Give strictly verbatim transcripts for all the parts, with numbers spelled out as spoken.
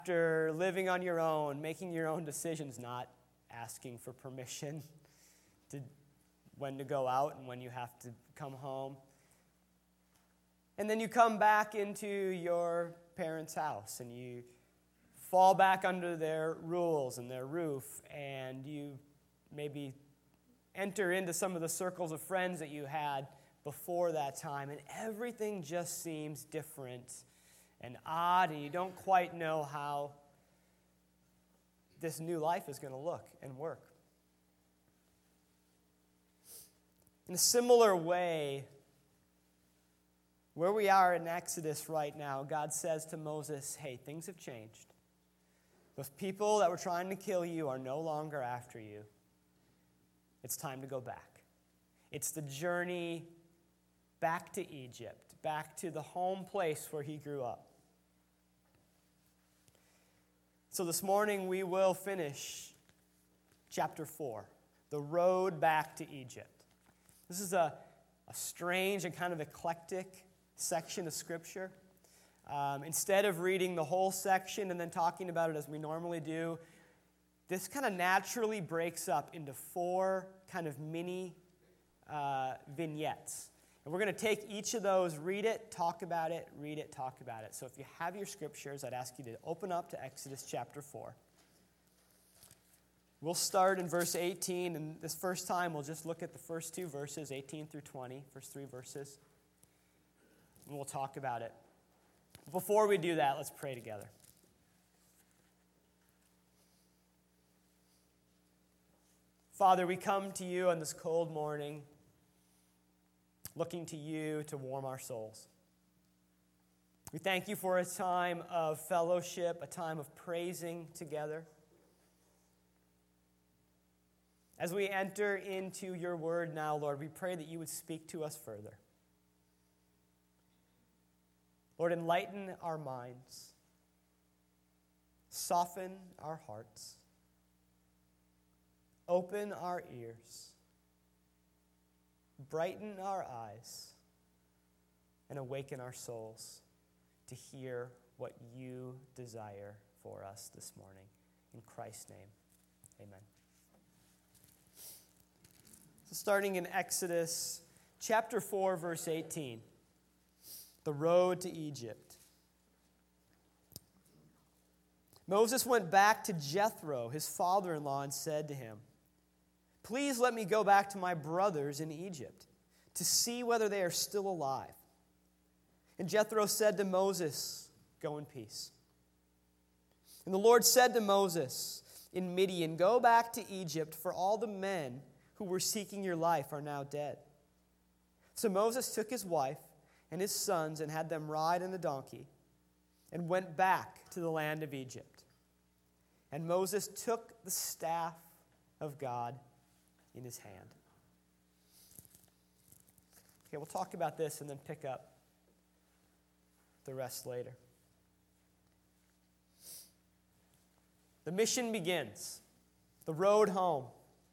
After living on your own, making your own decisions, not asking for permission to when to go out and when you have to come home. And then you come back into your parents' house and you fall back under their rules and their roof, and you maybe enter into some of the circles of friends that you had before that time, and everything just seems different and odd, and you don't quite know how this new life is going to look and work. In a similar way, where we are in Exodus right now, God says to Moses, hey, things have changed. Those people that were trying to kill you are no longer after you. It's time to go back. It's the journey back to Egypt, back to the home place where he grew up. So this morning we will finish chapter four, the road back to Egypt. This is a, a strange and kind of eclectic section of Scripture. Um, instead of reading the whole section and then talking about it as we normally do, this kind of naturally breaks up into four kind of mini uh, vignettes. And we're going to take each of those, read it, talk about it, read it, talk about it. So if you have your scriptures, I'd ask you to open up to Exodus chapter four. We'll start in verse eighteen, and this first time we'll just look at the first two verses, eighteen through twenty, first three verses, and we'll talk about it. Before we do that, let's pray together. Father, we come to you on this cold morning, looking to you to warm our souls. We thank you for a time of fellowship, a time of praising together. As we enter into your word now, Lord, we pray that you would speak to us further. Lord, enlighten our minds, soften our hearts, open our ears, brighten our eyes, and awaken our souls to hear what you desire for us this morning. In Christ's name, amen. So starting in Exodus chapter four, verse eighteen, the road to Egypt. Moses went back to Jethro, his father-in-law, and said to him, "Please let me go back to my brothers in Egypt to see whether they are still alive." And Jethro said to Moses, "Go in peace." And the Lord said to Moses in Midian, "Go back to Egypt, for all the men who were seeking your life are now dead." So Moses took his wife and his sons and had them ride on a donkey and went back to the land of Egypt. And Moses took the staff of God in his hand. Okay, we'll talk about this and then pick up the rest later. The mission begins. The road home.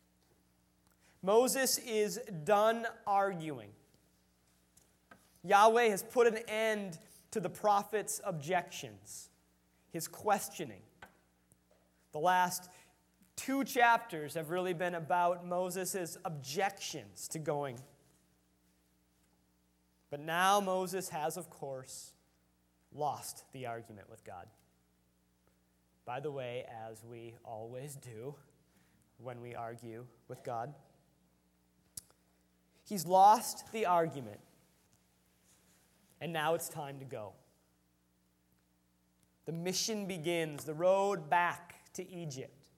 Moses is done arguing. Yahweh has put an end to the prophet's objections, his questioning. The last two chapters have really been about Moses' objections to going. But now Moses has, of course, lost the argument with God. By the way, as we always do when we argue with God. He's lost the argument. And now it's time to go. The mission begins, the road back to Egypt.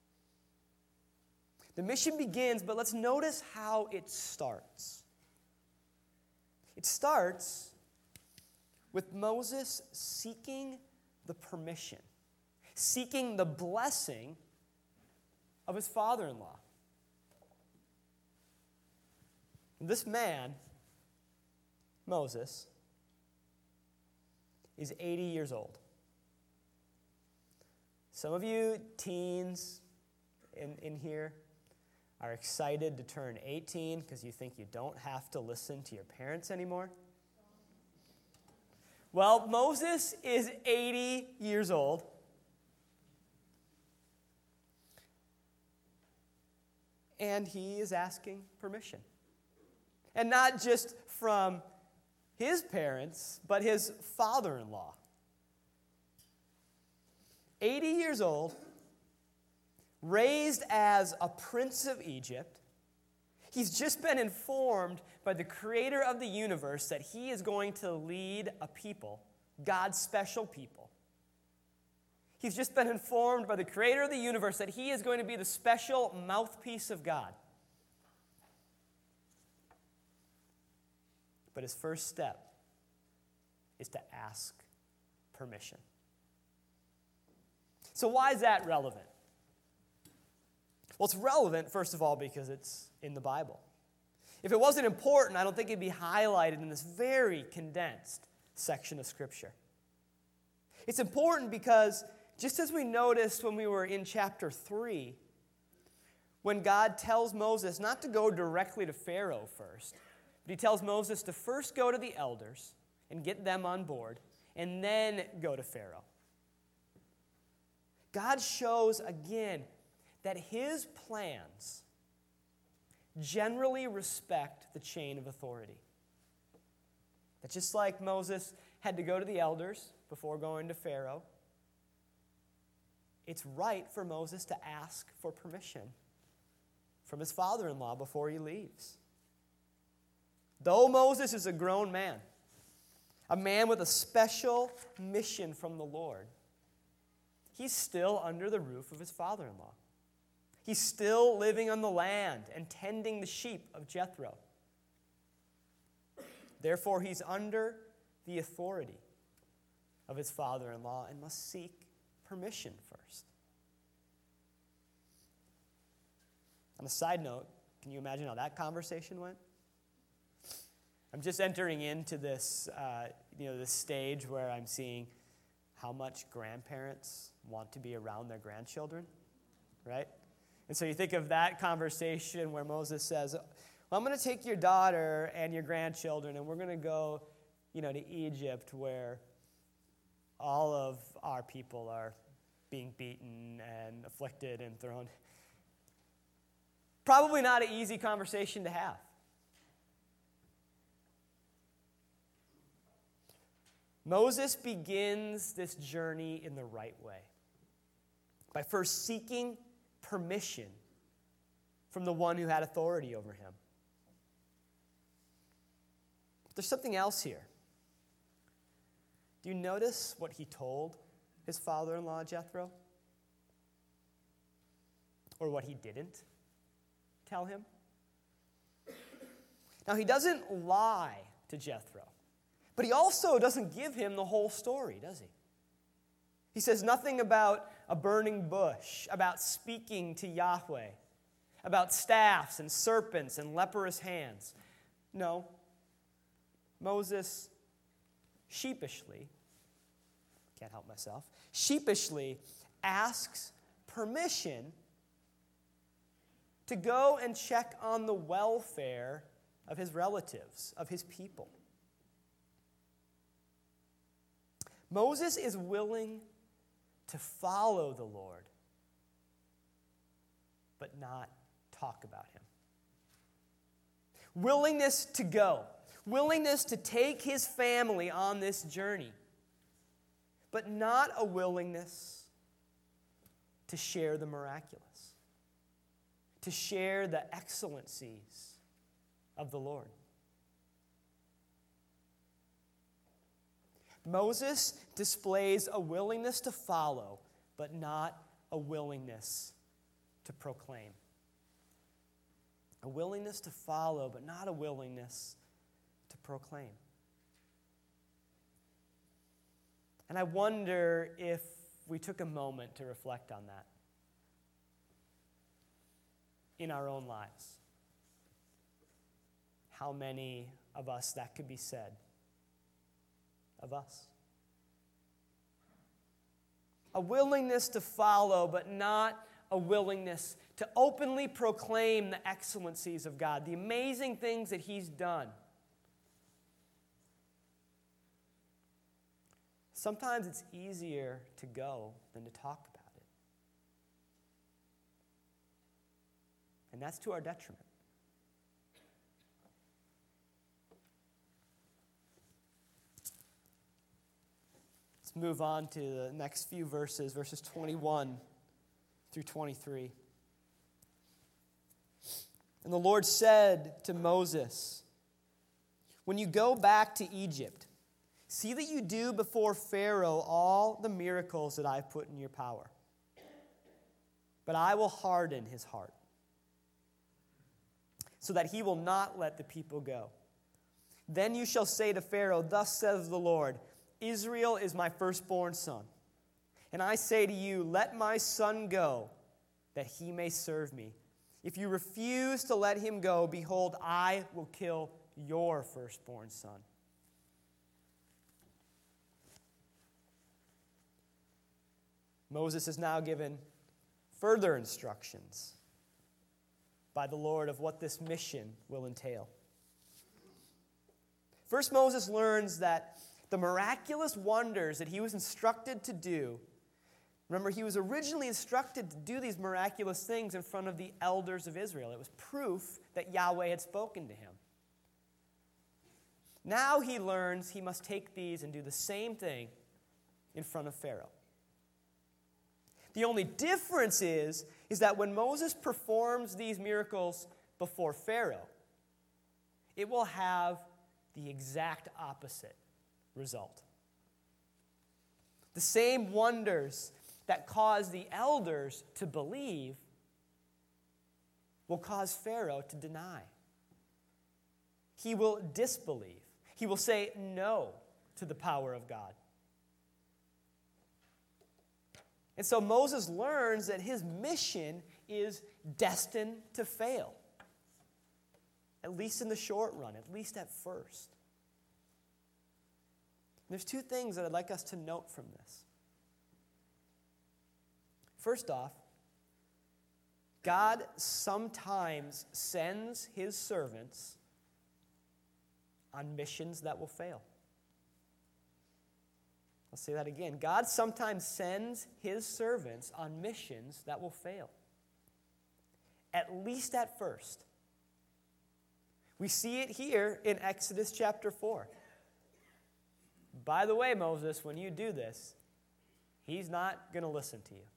The mission begins, but let's notice how it starts. It starts with Moses seeking the permission, seeking the blessing of his father-in-law. This man, Moses, is eighty years old. Some of you teens in, in here are excited to turn eighteen because you think you don't have to listen to your parents anymore. Well, Moses is eighty years old, And he is asking permission. And not just from his parents, but his father-in-law. eighty years old, raised as a prince of Egypt. He's just been informed by the creator of the universe that he is going to lead a people, God's special people. He's just been informed by the creator of the universe that he is going to be the special mouthpiece of God. But his first step is to ask permission. So why is that relevant? Well, it's relevant, first of all, because it's in the Bible. If it wasn't important, I don't think it'd be highlighted in this very condensed section of Scripture. It's important because, just as we noticed when we were in chapter three, when God tells Moses not to go directly to Pharaoh first, but he tells Moses to first go to the elders and get them on board, and then go to Pharaoh. God shows again that his plans generally respect the chain of authority. That just like Moses had to go to the elders before going to Pharaoh, it's right for Moses to ask for permission from his father-in-law before he leaves. Though Moses is a grown man, a man with a special mission from the Lord, he's still under the roof of his father-in-law. He's still living on the land and tending the sheep of Jethro. Therefore, he's under the authority of his father-in-law and must seek permission first. On a side note, can you imagine how that conversation went? I'm just entering into this, uh, you know, this stage where I'm seeing how much grandparents want to be around their grandchildren, right? And so you think of that conversation where Moses says, well, I'm going to take your daughter and your grandchildren, and we're going to go, you know, to Egypt where all of our people are being beaten and afflicted and thrown. Probably not an easy conversation to have. Moses begins this journey in the right way by first seeking permission from the one who had authority over him. There's something else here. Do you notice what he told his father-in-law Jethro? Or what he didn't tell him? Now, he doesn't lie to Jethro, but he also doesn't give him the whole story, does he? He says nothing about a burning bush, about speaking to Yahweh, about staffs and serpents and leprous hands. No. Moses sheepishly, can't help myself, sheepishly asks permission to go and check on the welfare of his relatives, of his people. Moses is willing to follow the Lord, but not talk about him. Willingness to go, willingness to take his family on this journey, but not a willingness to share the miraculous, to share the excellencies of the Lord. Moses displays a willingness to follow, but not a willingness to proclaim. A willingness to follow, but not a willingness to proclaim. And I wonder if we took a moment to reflect on that in our own lives. How many of us that could be said of us? A willingness to follow, but not a willingness to openly proclaim the excellencies of God, the amazing things that he's done. Sometimes it's easier to go than to talk about it. And that's to our detriment. Let's move on to the next few verses, verses twenty-one through twenty-three. And the Lord said to Moses, when you go back to Egypt, see that you do before Pharaoh all the miracles that I've put in your power. But I will harden his heart, so that he will not let the people go. Then you shall say to Pharaoh, thus says the Lord, Israel is my firstborn son. And I say to you, let my son go, that he may serve me. If you refuse to let him go, behold, I will kill your firstborn son. Moses is now given further instructions by the Lord of what this mission will entail. First, Moses learns that the miraculous wonders that he was instructed to do, remember, he was originally instructed to do these miraculous things in front of the elders of Israel. It was proof that Yahweh had spoken to him. Now he learns he must take these and do the same thing in front of Pharaoh. The only difference is, is that when Moses performs these miracles before Pharaoh, it will have the exact opposite result. The same wonders that cause the elders to believe will cause Pharaoh to deny. He will disbelieve. He will say no to the power of God. And so Moses learns that his mission is destined to fail, at least in the short run, at least at first. And there's two things that I'd like us to note from this. First off, God sometimes sends his servants on missions that will fail. I'll say that again. God sometimes sends his servants on missions that will fail, at least at first. We see it here in Exodus chapter four. By the way, Moses, when you do this, he's not going to listen to you.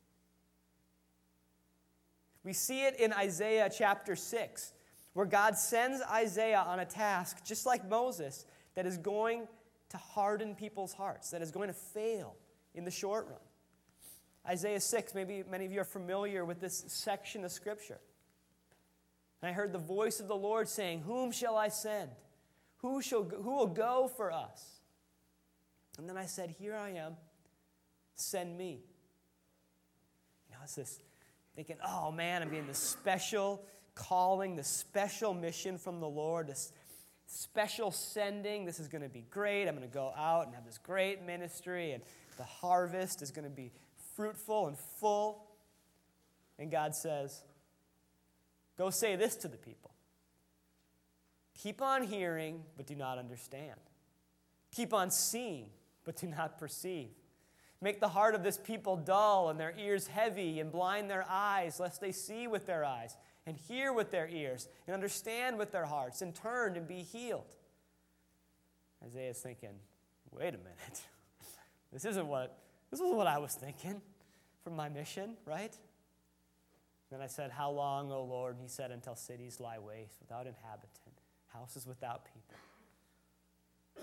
We see it in Isaiah chapter six, where God sends Isaiah on a task, just like Moses, that is going to harden people's hearts, that is going to fail in the short run. Isaiah six, maybe many of you are familiar with this section of Scripture. And I heard the voice of the Lord saying, whom shall I send? Who shall who will go for us? And then I said, here I am, send me. You know, it's this thinking, oh man, I'm getting this special calling, this special mission from the Lord, this special sending. This is going to be great. I'm going to go out and have this great ministry, and the harvest is going to be fruitful and full. And God says, go say this to the people. Keep on hearing, but do not understand. Keep on seeing, but do not perceive. Make the heart of this people dull and their ears heavy, and blind their eyes, lest they see with their eyes and hear with their ears and understand with their hearts and turn and be healed. Isaiah's thinking, wait a minute. This isn't what, this isn't what I was thinking for my mission, right? Then I said, how long, O Lord? And he said, until cities lie waste without inhabitant, houses without people.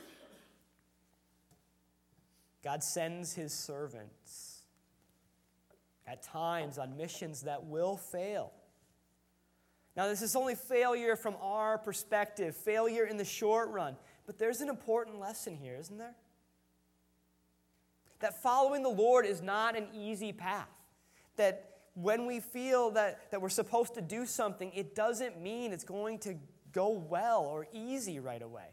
God sends his servants at times on missions that will fail. Now, this is only failure from our perspective, failure in the short run. But there's an important lesson here, isn't there? That following the Lord is not an easy path. That when we feel that, that we're supposed to do something, it doesn't mean it's going to go well or easy right away.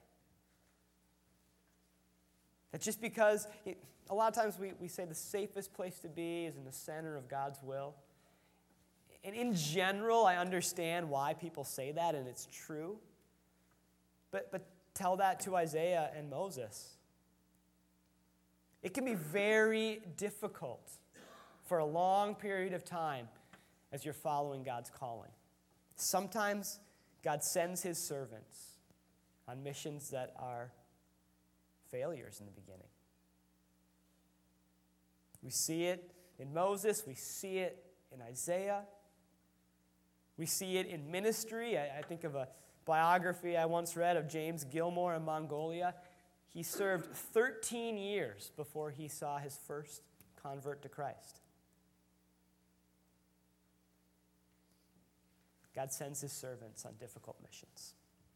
That just because, it, a lot of times we, we say the safest place to be is in the center of God's will. And in general, I understand why people say that, and it's true. But, but tell that to Isaiah and Moses. It can be very difficult for a long period of time as you're following God's calling. Sometimes God sends his servants on missions that are failures in the beginning. We see it in Moses. We see it in Isaiah. We see it in ministry. I, I think of a biography I once read of James Gilmore in Mongolia. He served thirteen years before he saw his first convert to Christ. God sends his servants on difficult missions.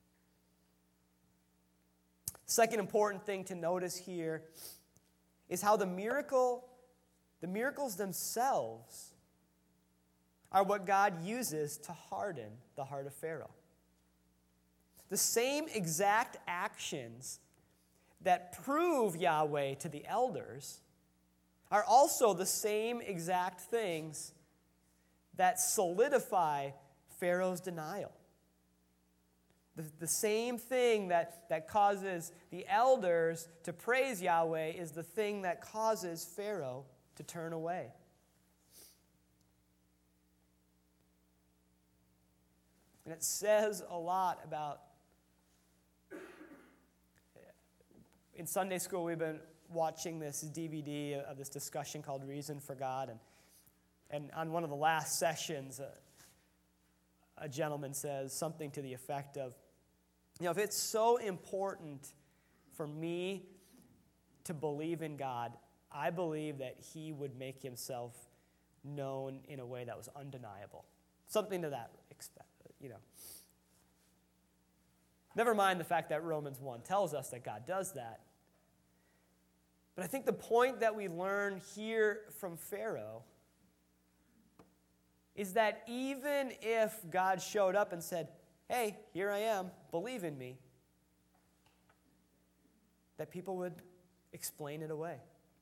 Second important thing to notice here is how the miracle, the miracles themselves are what God uses to harden the heart of Pharaoh. The same exact actions that prove Yahweh to the elders are also the same exact things that solidify Pharaoh's denial. The, the same thing that, that causes the elders to praise Yahweh is the thing that causes Pharaoh to turn away. And it says a lot about, in Sunday school we've been watching this D V D of this discussion called Reason for God, and, and on one of the last sessions, uh, a gentleman says something to the effect of, you know, if it's so important for me to believe in God, I believe that he would make himself known in a way that was undeniable. Something to that extent, you know. Never mind the fact that Romans one tells us that God does that. But I think the point that we learn here from Pharaoh is that even if God showed up and said, hey, here I am, believe in me, that people would explain it away.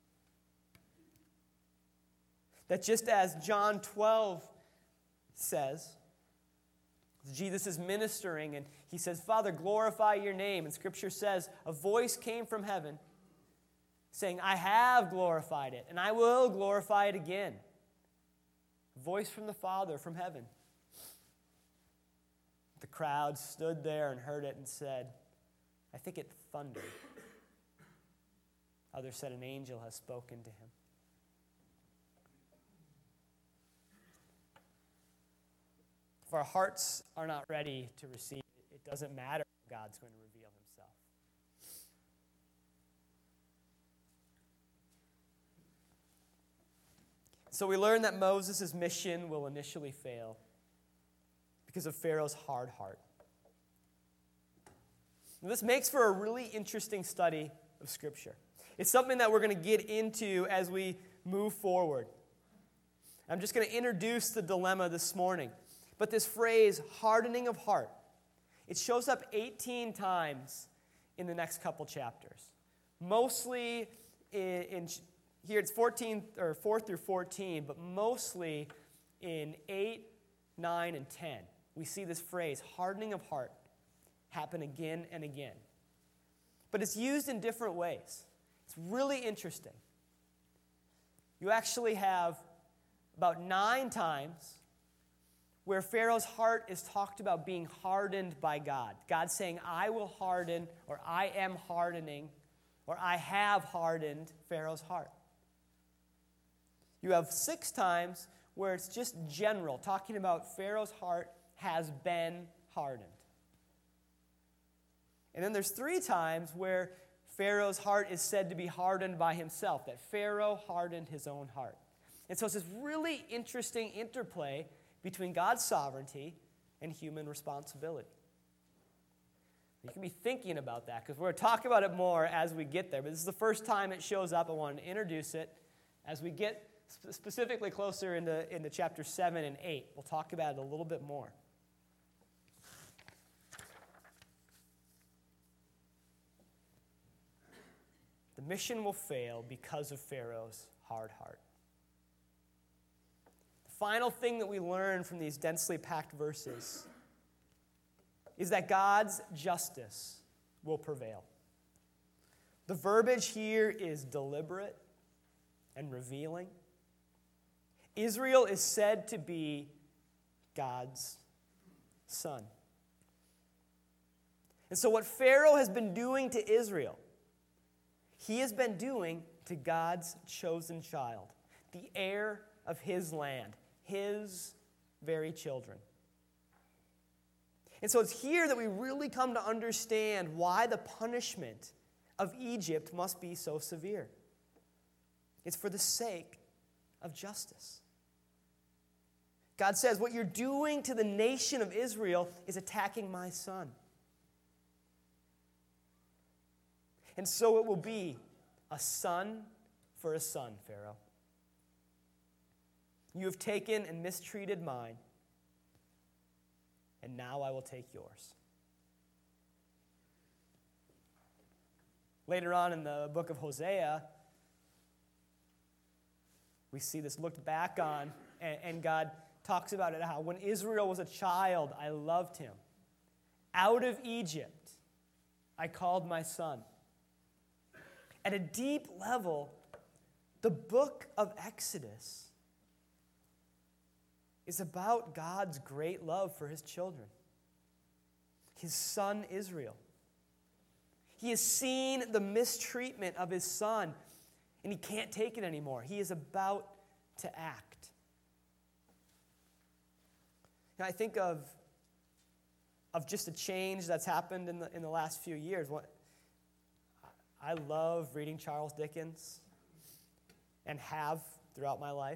That just as John twelve says, Jesus is ministering and he says, Father, glorify your name. And Scripture says, a voice came from heaven saying, I have glorified it and I will glorify it again. A voice from the Father from heaven. The crowd stood there and heard it and said, I think it thundered. Others said, an angel has spoken to him. If our hearts are not ready to receive it, it doesn't matter how God's going to reveal himself. So we learn that Moses' mission will initially fail because of Pharaoh's hard heart. And this makes for a really interesting study of Scripture. It's something that we're going to get into as we move forward. I'm just going to introduce the dilemma this morning. But this phrase, hardening of heart, it shows up eighteen times in the next couple chapters. Mostly in, in here it's fourteen or four through fourteen, but mostly in eight, nine, and ten. We see this phrase, hardening of heart, happen again and again. But it's used in different ways. It's really interesting. You actually have about nine times where Pharaoh's heart is talked about being hardened by God. God saying, I will harden, or I am hardening, or I have hardened Pharaoh's heart. You have six times where it's just general, talking about Pharaoh's heart has been hardened. And then there's three times where Pharaoh's heart is said to be hardened by himself, that Pharaoh hardened his own heart. And so it's this really interesting interplay between God's sovereignty and human responsibility. You can be thinking about that because we're going to talk about it more as we get there. But this is the first time it shows up. I wanted to introduce it. As we get specifically closer into, into chapter seven and eight, we'll talk about it a little bit more. The mission will fail because of Pharaoh's hard heart. Final thing that we learn from these densely packed verses is that God's justice will prevail. The verbiage here is deliberate and revealing. Israel is said to be God's son. And so what Pharaoh has been doing to Israel, he has been doing to God's chosen child, the heir of his land, his very children. And so it's here that we really come to understand why the punishment of Egypt must be so severe. It's for the sake of justice. God says, what you're doing to the nation of Israel is attacking my son. And so it will be a son for a son, Pharaoh. You have taken and mistreated mine, and now I will take yours. Later on in the book of Hosea, we see this looked back on, and, and God talks about it how when Israel was a child, I loved him. Out of Egypt, I called my son. At a deep level, the book of Exodus is about God's great love for his children, his son Israel. He has seen the mistreatment of his son, and he can't take it anymore. He is about to act. Now, I think of, of just a change that's happened in the, in the last few years. What, I love reading Charles Dickens and have throughout my life.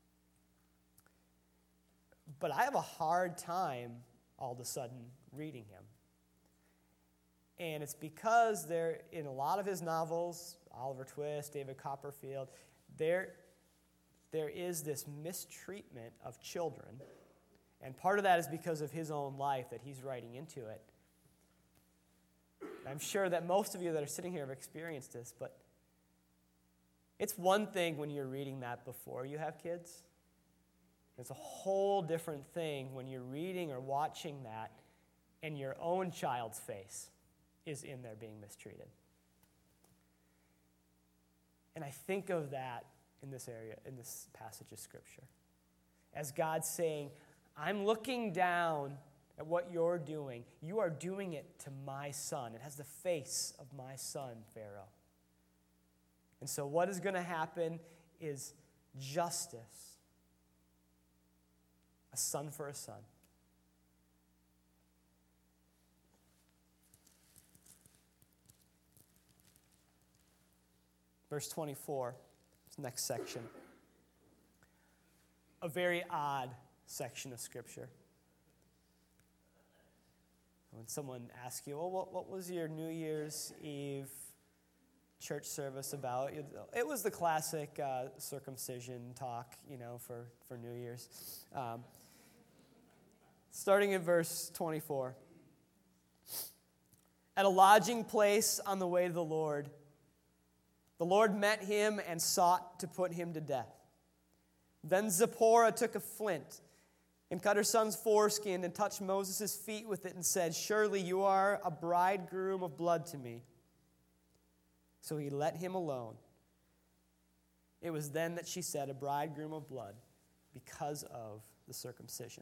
But I have a hard time all of a sudden reading him. And it's because there, in a lot of his novels, Oliver Twist, David Copperfield, there, there is this mistreatment of children. And part of that is because of his own life that he's writing into it. I'm sure that most of you that are sitting here have experienced this, but it's one thing when you're reading that before you have kids. It's a whole different thing when you're reading or watching that and your own child's face is in there being mistreated. And I think of that in this area, in this passage of Scripture, as God saying, I'm looking down at what you're doing. You are doing it to my son. It has the face of my son, Pharaoh. And so what is going to happen is justice. A son for a son. Verse twenty-four, this next section. A very odd section of Scripture. When someone asks you, well, what, what was your New Year's Eve church service about? It was the classic uh, circumcision talk, you know, for, for New Year's. Um, starting in verse twenty-four. At a lodging place on the way to the Lord, the Lord met him and sought to put him to death. Then Zipporah took a flint and cut her son's foreskin and touched Moses' feet with it and said, surely you are a bridegroom of blood to me. So he let him alone. It was then that she said, a bridegroom of blood, because of the circumcision.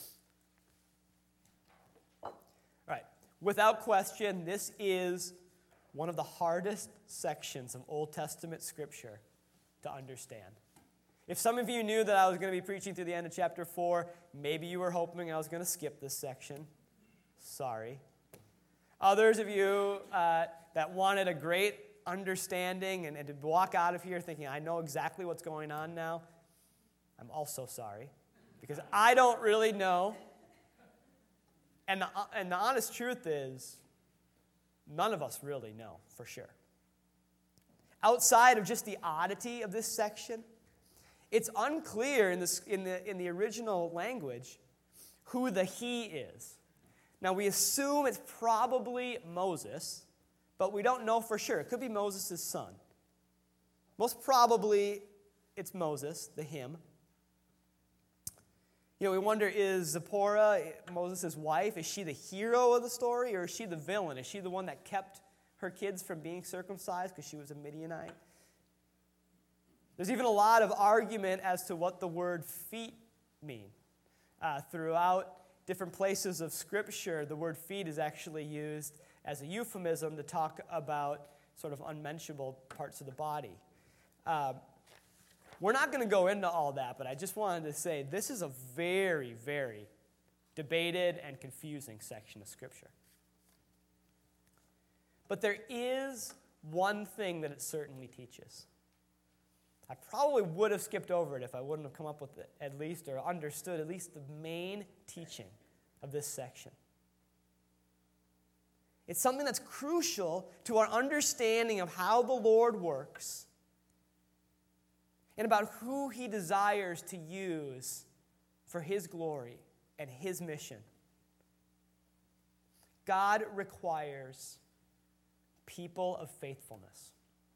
All right, without question, this is one of the hardest sections of Old Testament Scripture to understand. If some of you knew that I was going to be preaching through the end of chapter four, maybe you were hoping I was going to skip this section. Sorry. Others of you uh, that wanted a great understanding and, and to walk out of here thinking, I know exactly what's going on now, I'm also sorry. Because I don't really know. And the, and the honest truth is, none of us really know for sure. Outside of just the oddity of this section, it's unclear in, this, in, the, in the original language who the he is. Now, we assume it's probably Moses, but we don't know for sure. It could be Moses' son. Most probably, it's Moses, the him. You know, we wonder, is Zipporah, Moses' wife, is she the hero of the story, or is she the villain? Is she the one that kept her kids from being circumcised because she was a Midianite? There's even a lot of argument as to what the word feet mean uh, throughout different places of Scripture, the word feet is actually used as a euphemism to talk about sort of unmentionable parts of the body. Um, we're not going to go into all that, but I just wanted to say this is a very, very debated and confusing section of Scripture. But there is one thing that it certainly teaches. I probably would have skipped over it if I wouldn't have come up with it, at least, or understood at least the main teaching of this section. It's something that's crucial to our understanding of how the Lord works and about who He desires to use for His glory and His mission. God requires people of faithfulness.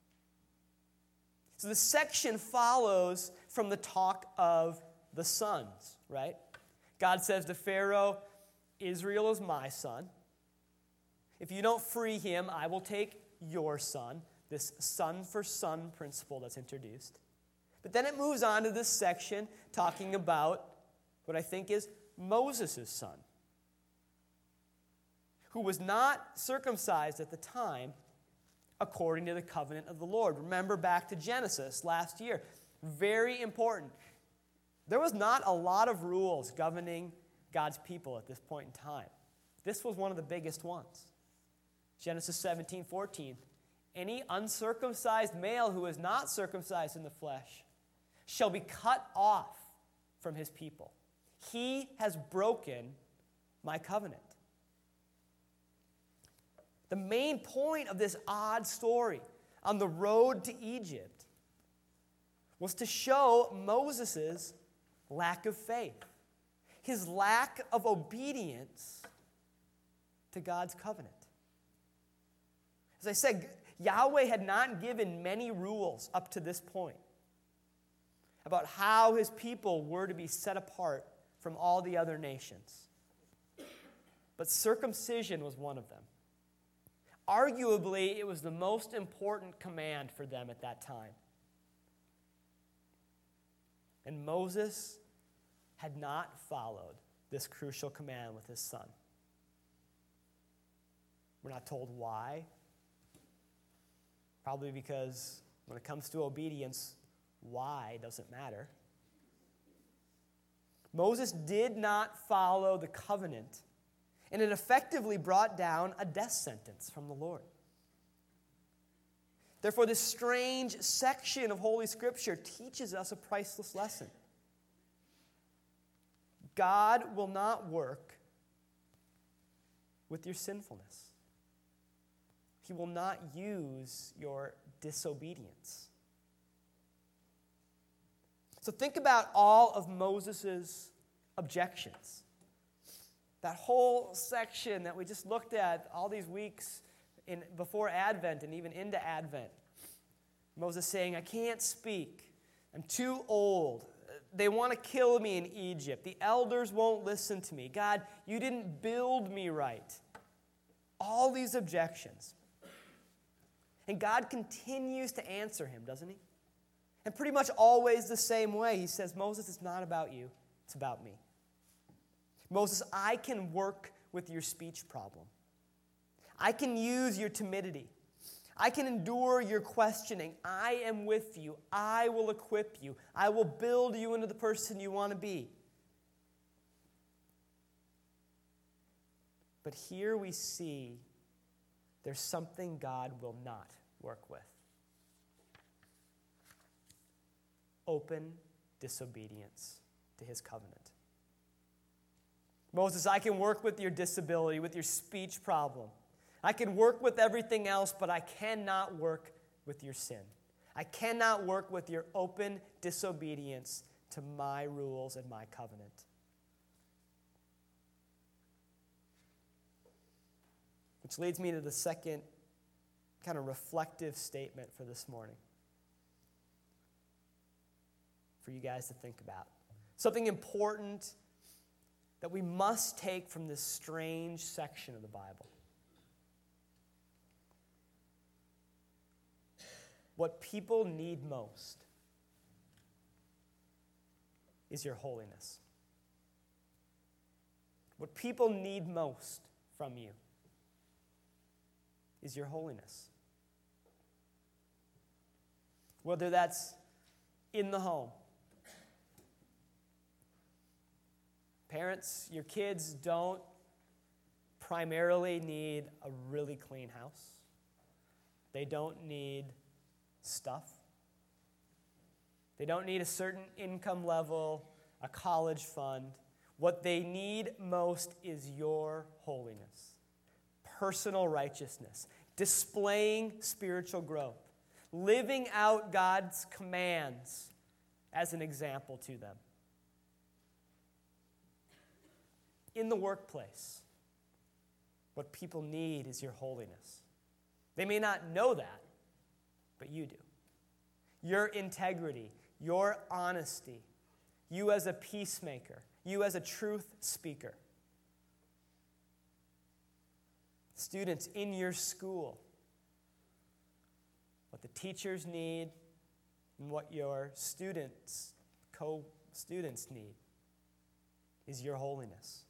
So this section follows from the talk of the sons, right? God says to Pharaoh, Israel is my son. If you don't free him, I will take your son. This son for son principle that's introduced. But then it moves on to this section talking about what I think is Moses' son, who was not circumcised at the time according to the covenant of the Lord. Remember back to Genesis last year. Very important. There was not a lot of rules governing God's people at this point in time. This was one of the biggest ones. Genesis seventeen fourteen. Any uncircumcised male who is not circumcised in the flesh shall be cut off from his people. He has broken my covenant. The main point of this odd story on the road to Egypt was to show Moses' lack of faith, his lack of obedience to God's covenant. As I said, Yahweh had not given many rules up to this point about how his people were to be set apart from all the other nations. But circumcision was one of them. Arguably, it was the most important command for them at that time. And Moses had not followed this crucial command with his son. We're not told why. Probably because when it comes to obedience, why doesn't matter. Moses did not follow the covenant, and it effectively brought down a death sentence from the Lord. Therefore, this strange section of Holy Scripture teaches us a priceless lesson. God will not work with your sinfulness. He will not use your disobedience. So think about all of Moses' objections. That whole section that we just looked at all these weeks in, before Advent and even into Advent. Moses saying, I can't speak. I'm too old. They want to kill me in Egypt. The elders won't listen to me. God, you didn't build me right. All these objections. And God continues to answer him, doesn't he? And pretty much always the same way. He says, Moses, it's not about you. It's about me. Moses, I can work with your speech problem. I can use your timidity. I can endure your questioning. I am with you. I will equip you. I will build you into the person you want to be. But here we see there's something God will not work with. Open disobedience to his covenant. Moses, I can work with your disability, with your speech problem. I can work with everything else, but I cannot work with your sin. I cannot work with your open disobedience to my rules and my covenant. Which leads me to the second kind of reflective statement for this morning, for you guys to think about. Something important that we must take from this strange section of the Bible. What people need most is your holiness. What people need most from you is your holiness. Whether that's in the home. Parents, your kids don't primarily need a really clean house. They don't need stuff. They don't need a certain income level, a college fund. What they need most is your holiness, personal righteousness, displaying spiritual growth, living out God's commands as an example to them. In the workplace, what people need is your holiness. They may not know that, but you do. Your integrity, your honesty, you as a peacemaker, you as a truth speaker. Students in your school, what the teachers need and what your students, co-students need is your holiness.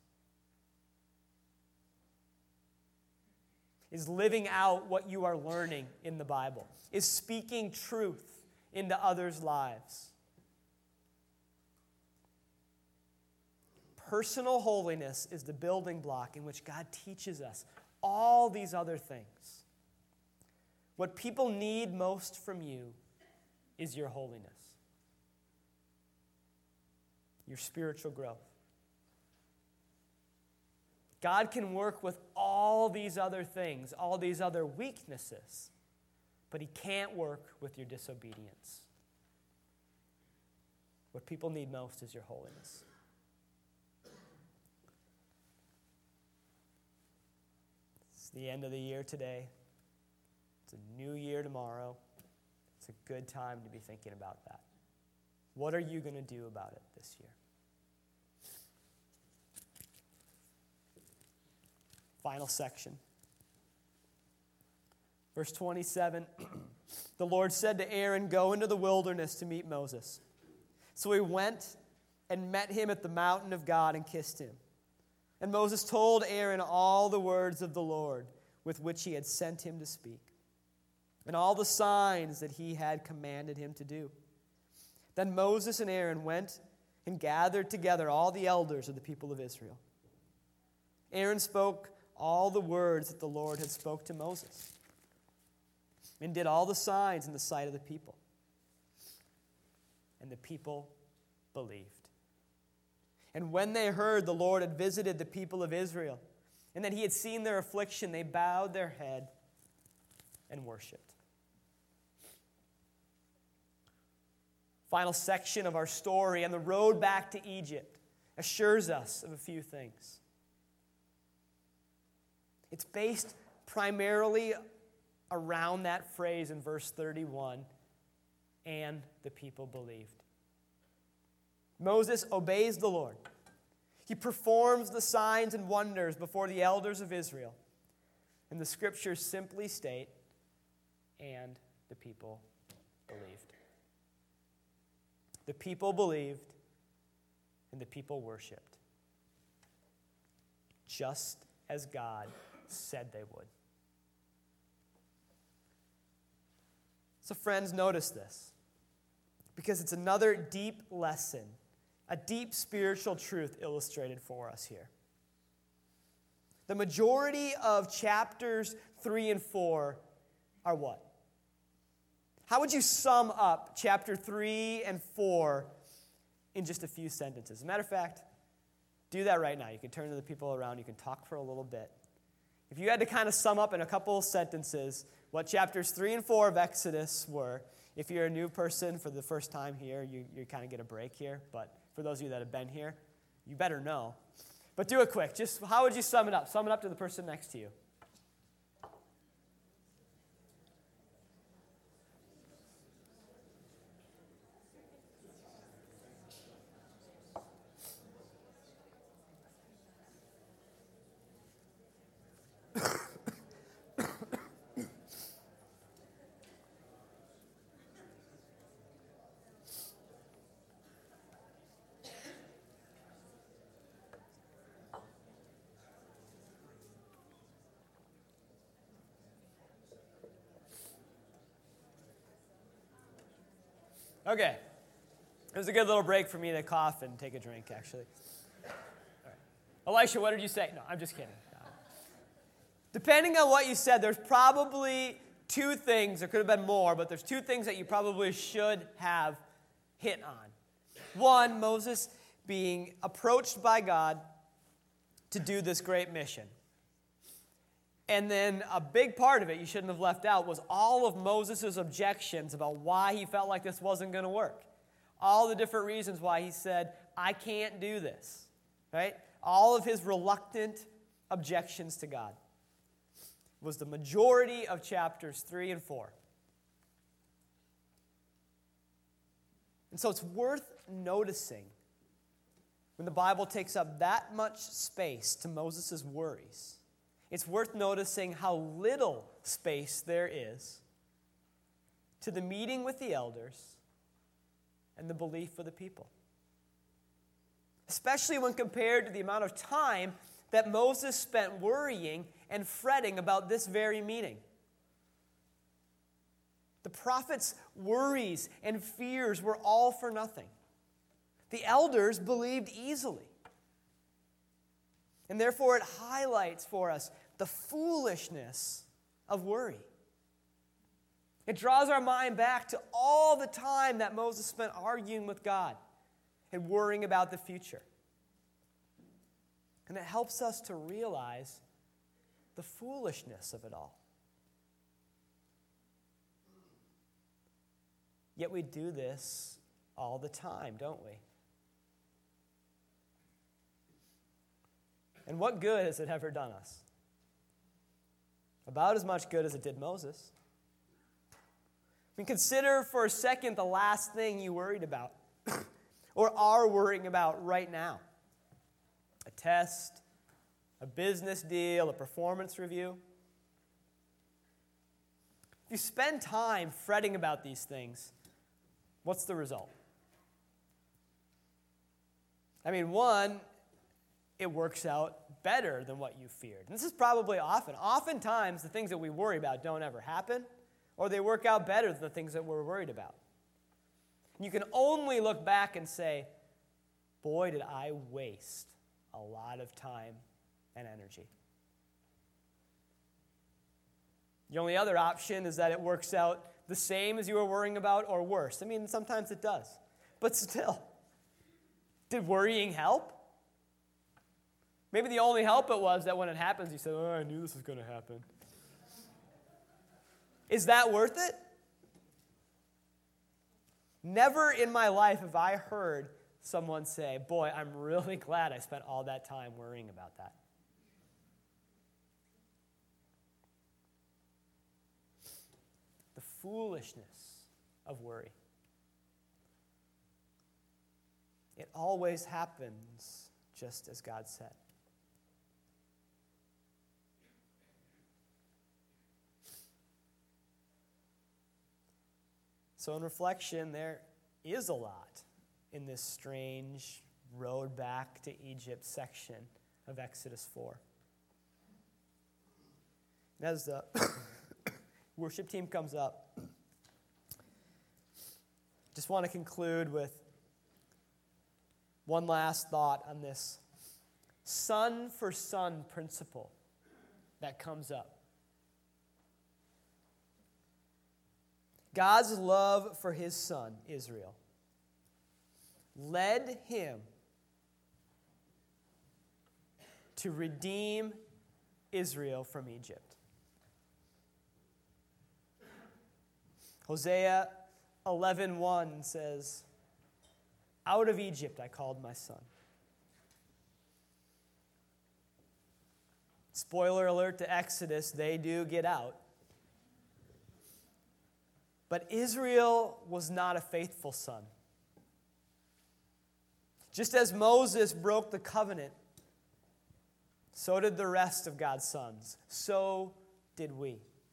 Is living out what you are learning in the Bible. Is speaking truth into others' lives. Personal holiness is the building block in which God teaches us all these other things. What people need most from you is your holiness, your spiritual growth. God can work with all these other things, all these other weaknesses, but He can't work with your disobedience. What people need most is your holiness. It's the end of the year today. It's a new year tomorrow. It's a good time to be thinking about that. What are you going to do about it this year? Final section. Verse twenty-seven, the Lord said to Aaron, "Go into the wilderness to meet Moses." So he went and met him at the mountain of God and kissed him. And Moses told Aaron all the words of the Lord with which he had sent him to speak, and all the signs that he had commanded him to do. Then Moses and Aaron went and gathered together all the elders of the people of Israel. Aaron spoke all the words that the Lord had spoke to Moses, and did all the signs in the sight of the people. And the people believed. And when they heard the Lord had visited the people of Israel, and that He had seen their affliction, they bowed their head and worshiped. Final section of our story, and the road back to Egypt assures us of a few things. It's based primarily around that phrase in verse thirty-one, and the people believed. Moses obeys the Lord. He performs the signs and wonders before the elders of Israel. And the scriptures simply state, and the people believed. The people believed, and the people worshiped, just as God said they would. So friends, notice this, because it's another deep lesson, a deep spiritual truth illustrated for us here. The majority of chapters three and four are what? How would you sum up chapter three and four in just a few sentences? As a matter of fact, do that right now. You can turn to the people around. You can talk for a little bit. If you had to kind of sum up in a couple of sentences what chapters three and four of Exodus were, if you're a new person for the first time here, you, you kind of get a break here. But for those of you that have been here, you better know. But do it quick. Just how would you sum it up? Sum it up to the person next to you. Okay. It was a good little break for me to cough and take a drink, actually. All right. Elisha, what did you say? No, I'm just kidding. No. Depending on what you said, there's probably two things. There could have been more, but there's two things that you probably should have hit on. One, Moses being approached by God to do this great mission. And then a big part of it you shouldn't have left out was all of Moses' objections about why he felt like this wasn't going to work. All the different reasons why he said, I can't do this. Right? All of his reluctant objections to God was the majority of chapters three and four. And so it's worth noticing when the Bible takes up that much space to Moses' worries. It's worth noticing how little space there is to the meeting with the elders and the belief of the people. Especially when compared to the amount of time that Moses spent worrying and fretting about this very meeting. The prophet's worries and fears were all for nothing. The elders believed easily. And therefore it highlights for us the foolishness of worry. It draws our mind back to all the time that Moses spent arguing with God and worrying about the future. And it helps us to realize the foolishness of it all. Yet we do this all the time, don't we? And what good has it ever done us? About as much good as it did Moses. I mean, consider for a second the last thing you worried about or are worrying about right now. A test, a business deal, a performance review. If you spend time fretting about these things, what's the result? I mean, one, it works out better than what you feared. And this is probably often. Oftentimes, the things that we worry about don't ever happen, or they work out better than the things that we're worried about. And you can only look back and say, boy, did I waste a lot of time and energy. The only other option is that it works out the same as you were worrying about or worse. I mean, sometimes it does. But still, did worrying help? Maybe the only help it was that when it happens, you said, oh, I knew this was going to happen. Is that worth it? Never in my life have I heard someone say, boy, I'm really glad I spent all that time worrying about that. The foolishness of worry. It always happens just as God said. So in reflection, there is a lot in this strange road back to Egypt section of Exodus four. And as the worship team comes up, just want to conclude with one last thought on this son for son principle that comes up. God's love for his son, Israel, led him to redeem Israel from Egypt. Hosea eleven one says, out of Egypt I called my son. Spoiler alert to Exodus, they do get out. But Israel was not a faithful son. Just as Moses broke the covenant, so did the rest of God's sons. So did we.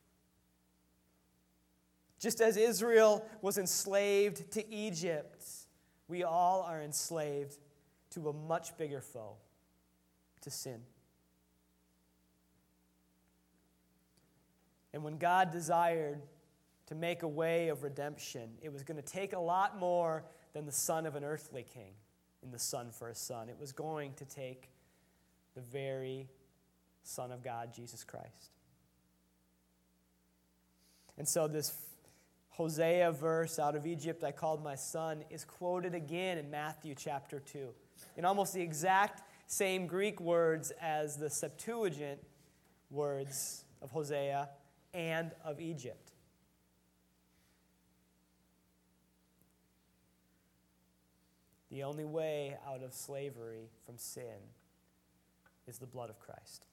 Just as Israel was enslaved to Egypt, we all are enslaved to a much bigger foe, to sin. And when God desired to make a way of redemption, it was going to take a lot more than the son of an earthly king in the son for a son. It was going to take the very Son of God, Jesus Christ. And so this Hosea verse, out of Egypt I called my son, is quoted again in Matthew chapter two, in almost the exact same Greek words as the Septuagint words of Hosea and of Egypt. The only way out of slavery from sin is the blood of Christ.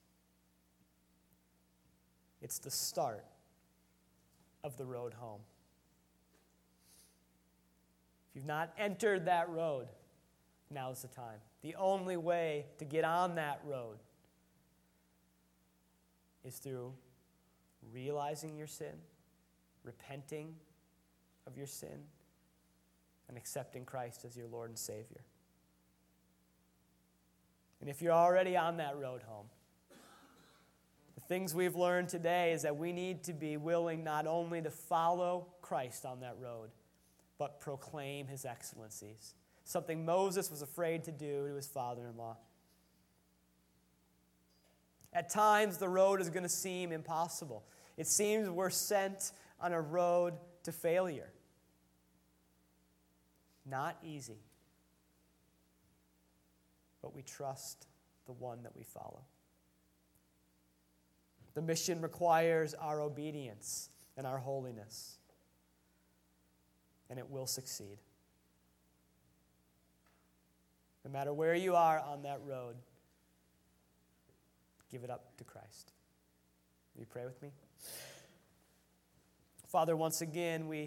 It's the start of the road home. If you've not entered that road, now's the time. The only way to get on that road is through realizing your sin, repenting of your sin, and accepting Christ as your Lord and Savior. And if you're already on that road home, the things we've learned today is that we need to be willing not only to follow Christ on that road, but proclaim his excellencies. Something Moses was afraid to do to his father-in-law. At times, the road is going to seem impossible. It seems we're sent on a road to failure. Not easy. But we trust the one that we follow. The mission requires our obedience and our holiness. And it will succeed. No matter where you are on that road, give it up to Christ. Will you pray with me? Father, once again, we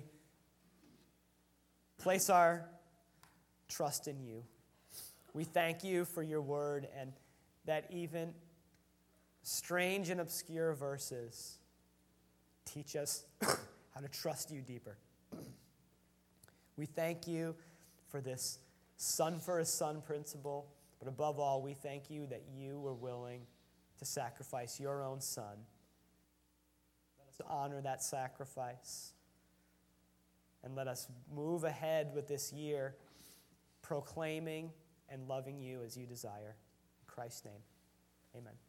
place our trust in you. We thank you for your word and that even strange and obscure verses teach us how to trust you deeper. We thank you for this son for a son principle, but above all, we thank you that you were willing to sacrifice your own son. Let us honor that sacrifice, and let us move ahead with this year proclaiming and loving you as you desire. In Christ's name, amen.